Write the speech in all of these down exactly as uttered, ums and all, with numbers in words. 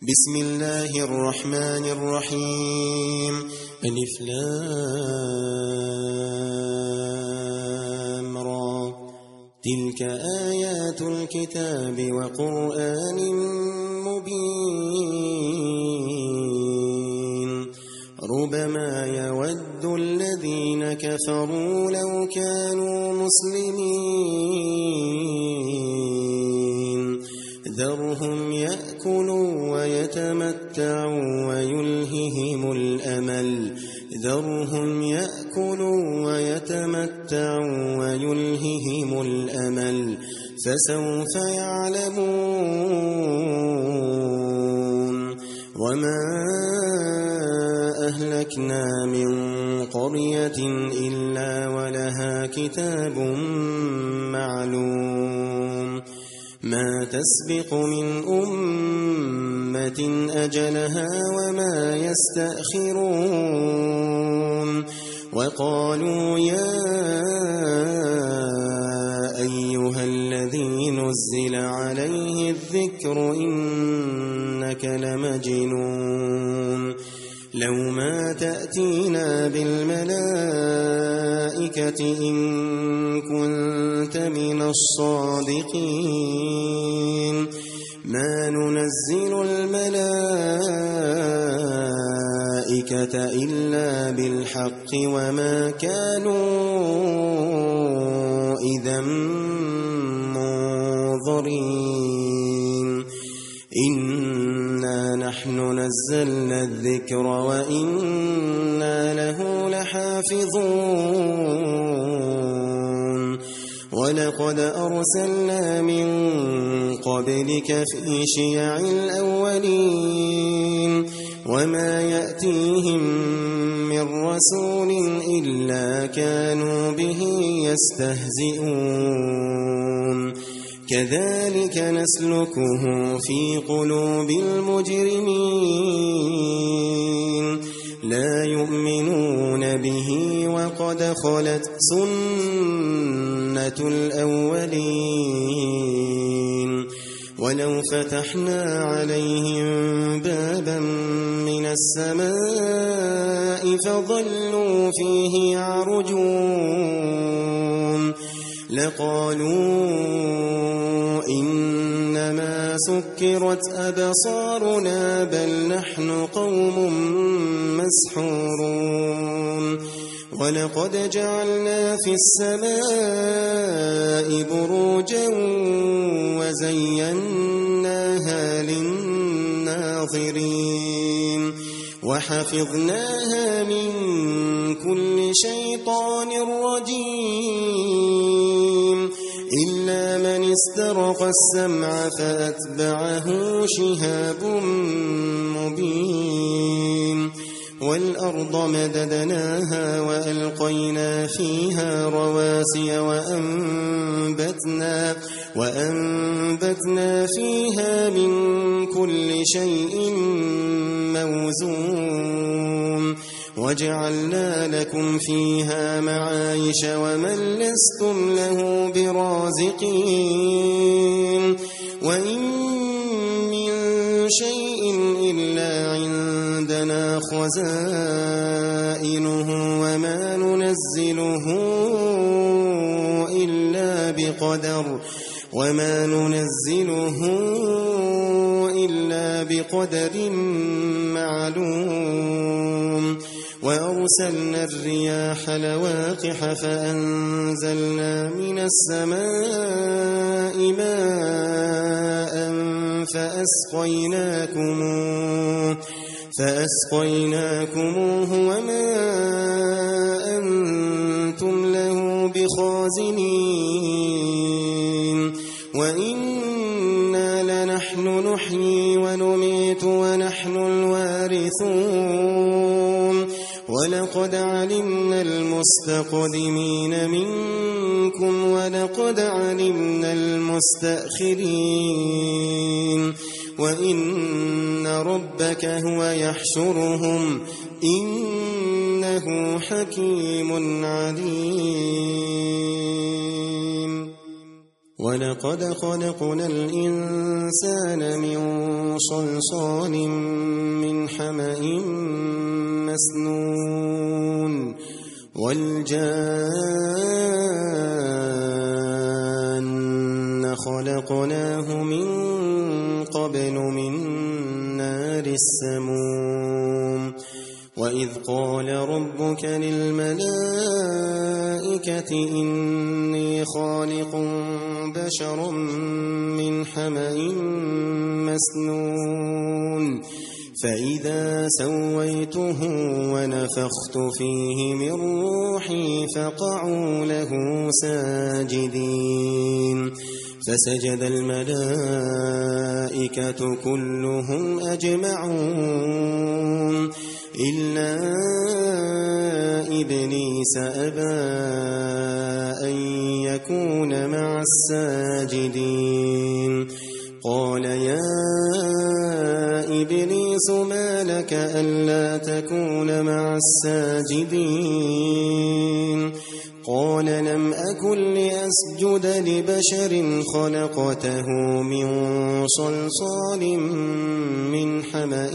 بسم الله الرحمن الرحيم. ألف لام را. تلك آيات الكتاب وقرآن مبين. ربما يود الذين كفروا لو كانوا مسلمين. ذرهم يأكلوا ويتمتعوا ويلههم الأمل ذرهم يأكلوا ويتمتعوا ويلههم الأمل فسوف يعلمون. وما أهلكنا من قرية إلا ولها كتاب معلوم. ما تسبق من أمة أجلها وما يستأخرون. وقالوا يا أيها الذي نزل عليه الذكر إنك لمجنون. لو ما تأتينا بالملائكة إن كنت من الصادقين. ما ننزل الملائكة إلا بالحق وما كانوا إذا منظرين. إنا نحن نزلنا الذكر وإنا له لحافظون. ولقد أرسلنا من قبلك في شيع الأولين وما يأتيهم من رسول إلا كانوا به يستهزئون. كذلك نسلكه في قلوب المجرمين. لا يؤمنون به وقد خلت سنة الأولين. ولو فتحنا عليهم بابا من السماء فظلوا فيه يعرجون لقالوا إنما سكرت أبصارنا بل نحن قوم مسحورون. ولقد جعلنا في السماء بروجا وزيناها للناظرين وحفظناها من كل شيطان رجيم إلا من استرق السمع فأتبعه شهاب مبين. والأرض مددناها وألقينا فيها رواسي وأنبتنا, وأنبتنا فيها من كل شيء موزون. وجعلنا لكم فيها معايش ومن لستم له برازقين. وإن من شيء إلا عندنا خزائنه وما ننزله إلا بقدر وما ننزله إلا بقدر معلوم. وأرسلنا الرياح لواقح فأنزلنا من السماء ماء فأسقيناكموه, فأسقيناكموه وما أنتم له بخازنين. وإنا لنحن نحيي ونميت ونحن الوارثون. ولقد علمنا المستقدمين منكم ولقد علمنا المستأخرين. وإن ربك هو يحشرهم إنه حكيم عليم. ولقد خلقنا الإنسان من صلصال من حمأ مسنون والجان خلقناه من قبل من نار السموم وإذ قال ربك للملائكة إني خالق بشرا من حمأ مسنون فإذا سويته ونفخت فيه من روحي فقعوا له ساجدين فسجد الملائكة كلهم أجمعون إلا إبليس أبى أن يكون مع الساجدين قال يا إبليس ما لك ألا تكون مع الساجدين قال لم أكن لأسجد لبشر خلقته من صلصال من حمأ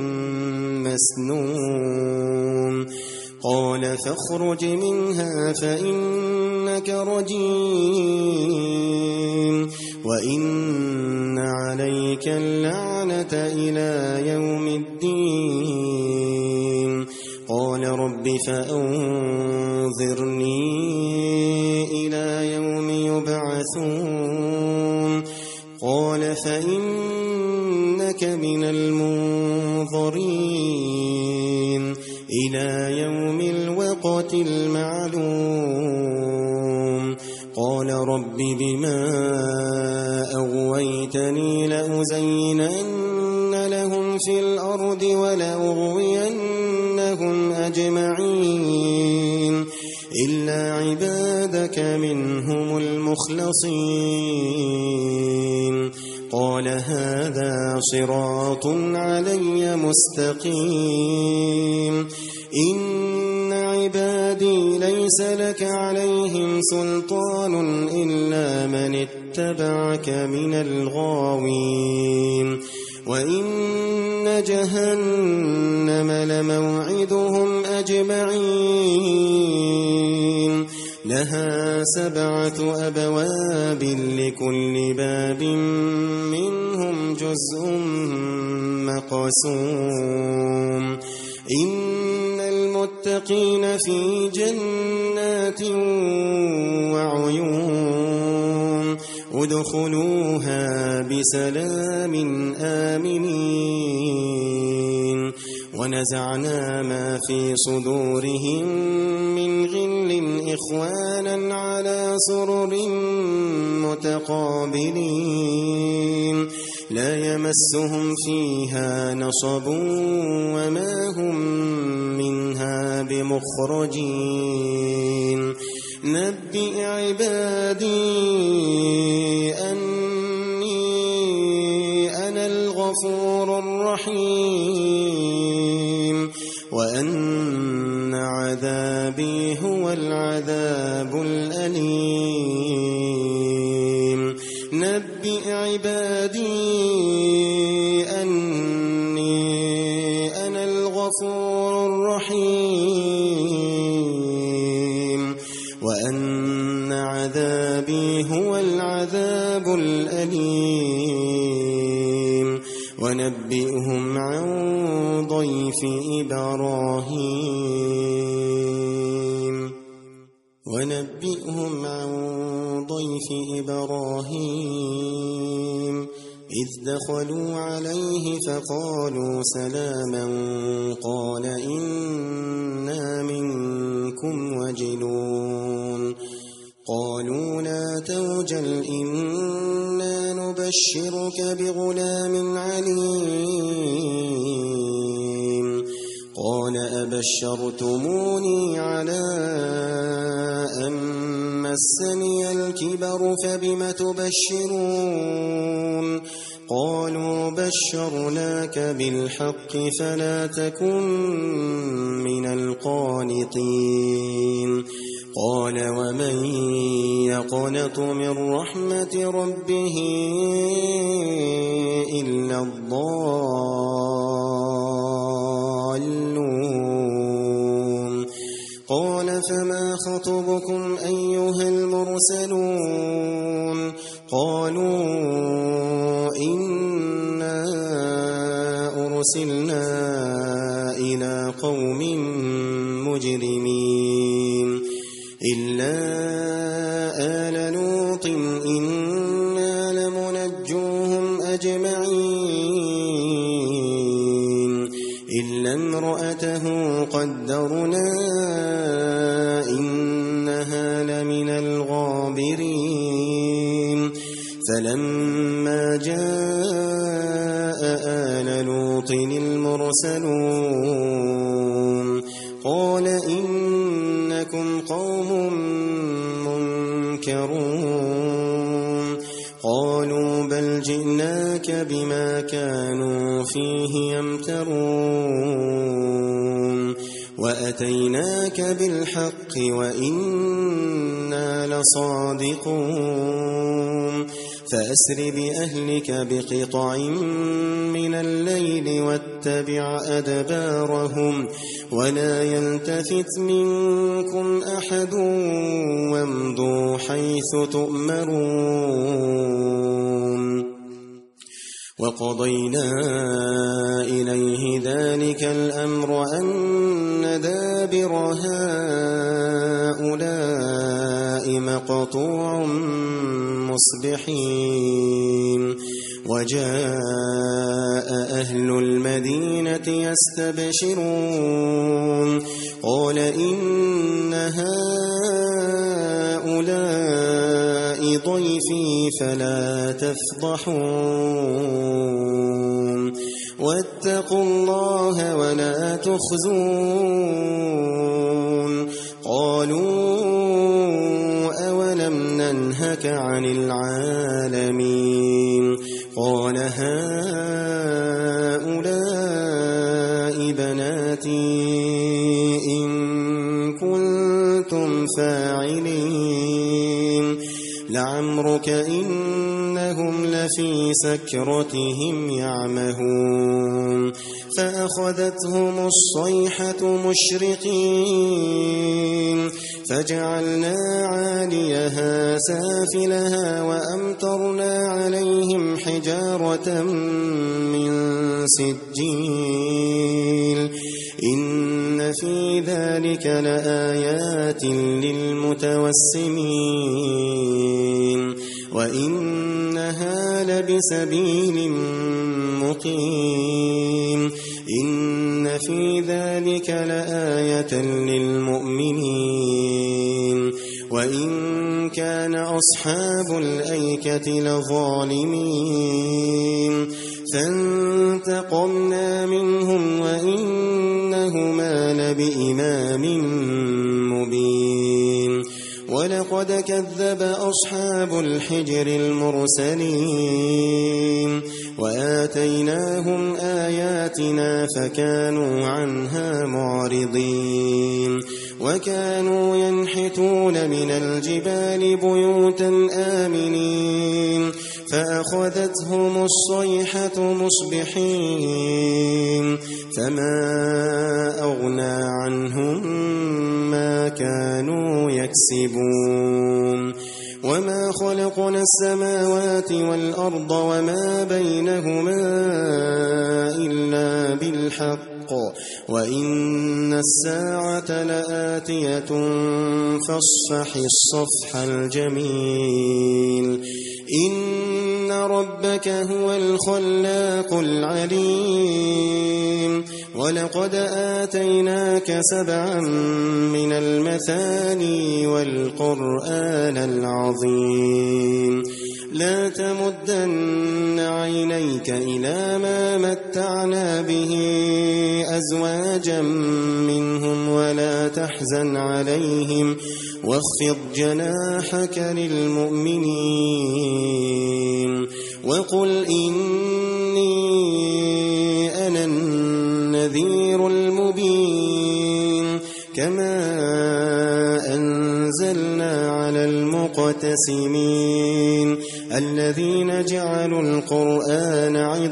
مسنون قال فاخرج منها فإنك رجيم وإن عليك اللعنة إلى يوم الدين قال رب فأنظرني إلى يوم يبعثون قال فإنك من المنظرين إلى يوم الوقت المعلوم قال رب بما أغويتني لأزينن لهم في الأرض ولأغوينهم أجمعين إلا عبادك منهم المخلصين قال هذا صراط علي مستقيم إن عبادي ليس لك عليهم سلطان إلا من اتبعك من الغاوين وإن جهنم لموعدهم أجمعين لها سبعة أبواب لكل باب منهم جزء مقسوم إن المتقين في جنات وعيون ادخلوها بسلام آمنين ونزعنا ما في صدورهم من غل إخوانا على سرر متقابلين لا يمسهم فيها نصب وما هم منها بمخرجين نبئ عبادي أني أنا الغفور الرحيم وأن عذابي هو العذاب الأليم نبئ عبادي أني أنا الغفور الرحيم وأن عذابي هو العذاب الأليم ونبئهم عن ضيف إبراهيم ونبئهم عن ضيف إبراهيم إذ دخلوا عليه فقالوا سلاما قال إنا منكم وجلون قالوا لا توجل إنا نبشرك بغلام عليم قال أبشرتموني على أن مسني الكبر فبم تبشرون قالوا بشرناك بالحق فلا تكن من القانطين قال ومن يقنط من رحمة ربه إلا الضالون قال فما خطبكم أيها المرسلون قالوا إنا أرسلنا إلى قوم مجرمين إلا آل لوط إنا لمنجوهم أجمعين إلا امرأته قدرنا إنها لمن الغابرين فلما جاء آل لوط المرسلون قال إنكم قوم منكرون قالوا بل جئناك بما كانوا فيه يمترون وأتيناك بالحق وإنا لصادقون فأسر بأهلك بقطع من الليل واتبع أدبارهم ولا يلتفت منكم أحد وامضوا حيث تؤمرون وقضينا إليه ذلك الأمر أن دابر هؤلاء مقطوع مصبحين وجاء أهل المدينة يستبشرون قال إن هؤلاء ضيفي فلا تفضحون واتقوا الله ولا تخزون قالوا أولم ننهك عن العالمين قال هؤلاء بناتي إن كنتم فاعلين لعمرك إنهم لفي سكرتهم يعمهون فأخذتهم الصيحة مشرقين فجعلنا عاليها سافلها وأمطرنا عليهم حجارة من سجيل إن في ذلك لآيات للمتوسمين وإنها لبسبيل مقيم إن في ذلك لآية للمؤمنين وإن كان أصحاب الأيكة لظالمين فانتقمنا منهم وإنهما لبإمام مبين ولقد كذب أصحاب الحجر المرسلين وآتيناهم آياتنا فكانوا عنها معرضين وكانوا ينحتون من الجبال بيوتا آمنين فأخذتهم الصيحة مصبحين فما أغنى عنهم ما كانوا يكسبون وما خلقنا السماوات والأرض وما بينهما إلا بالحق وإن الساعة لآتية فاصفح الصفح الجميل إن ربك هو الخلاق العليم ولقد آتيناك سبعا من المثاني والقرآن العظيم لا تمدن عينيك إلى ما متعنا به أزواجا منهم ولا تحزن عليهم واخفض جناحك للمؤمنين وقل إني أنا النذير المبين كما أنزلنا المعتسمين الذين جعلوا القرآن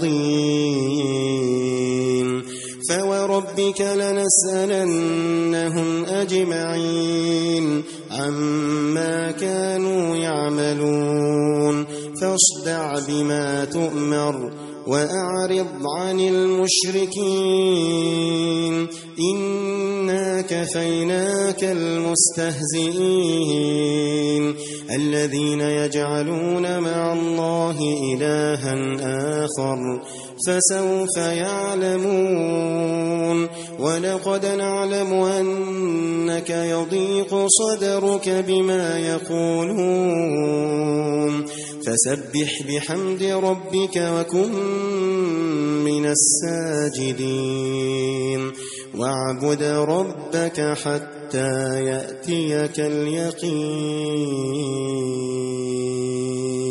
عضين فوربك لنسألنهم أجمعين عما كانوا يعملون فاصدع بما تؤمر وأعرض عن المشركين إنا كفيناك المستهزئين الذين يجعلون مع الله إلها آخر فسوف يعلمون ولقد نعلم أنك يضيق صدرك بما يقولون فسبح بحمد ربك وكن من الساجدين واعبد ربك حتى يأتيك اليقين.